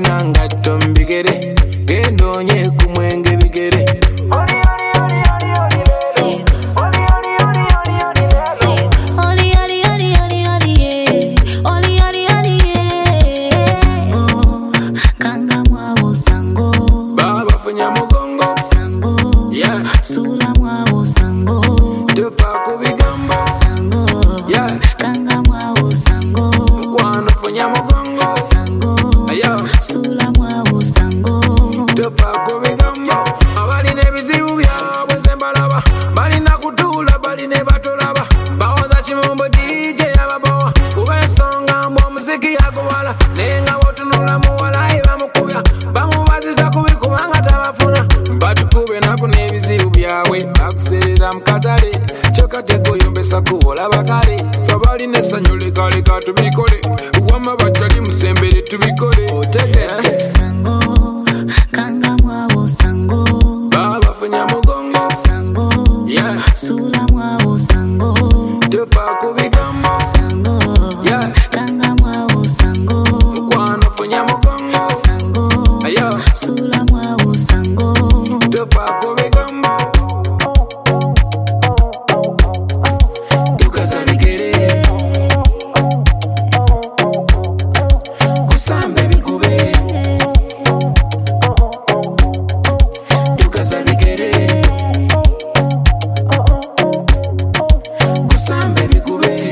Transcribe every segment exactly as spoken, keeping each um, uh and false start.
talina ngatto mbigere gendo nye kumwenge bigere Nyamugongo sango yeah sula mwa sango tupa kubigambo sango yeah kanga mwa sango kwano funya mugongo sango ayo sula mwa sango tupa kubigambo abali ne bizibu byabwe zembalaba bali na kutula bali ne batolaba bawoza chimombo D J ababowa kubensonga mbo muziki yagwala nenga wotunula muwala iba mukubya bamubaziza kubikubanga tabafuna batukube nako nebizibu byawe bakuserera mukatale kyokateko yombesa kuwola bakale fabali nesanyule kale katubikole wama batali musembere tubikole otegera sango kanga mwawo sango baba funya mugongo sango yeah sula mwawo sango tupa kubigambo sango yeah kanga mwawo sango kwano funya mugongo sango ayo sula mwawo sango tupa kubigambo tukazabikere kusambe bikube tukazabikere kusambe bikube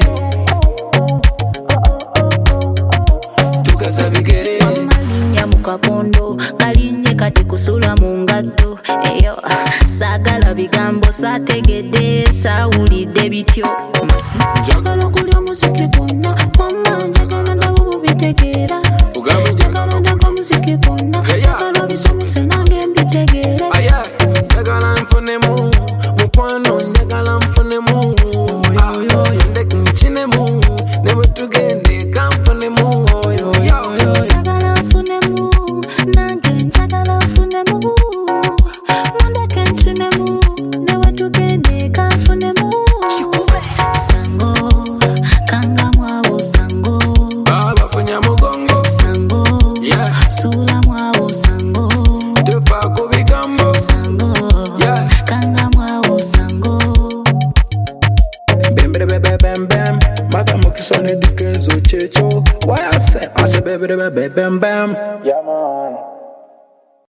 tukazabikere malinya mukapondo kalinye kati kusula mungatto eyo sagala bigambo sategedde sawulidde bityo njagala kulya muziki gonna mama njagala nabo bubitegeera njagala ndanga muziki gonna njagala bisomese nange mbitegeere aya njagala nfunemu mukwano njagala nfunemu ndeke nkinemu ne bwe tugende kanfunemu njagala nfunemu nange njagala nfunemu mundeke nkinemu ne bwe tugende kanfunemu sango kanga mwawo sango baba funya mugongo sango yeah sula mwawo sango tupa kubigambo sango yeah kanga mwawo sango bembere bebe bem bem mata mukisone dikezo checho why I say I say bembere bebe bem bem yeah man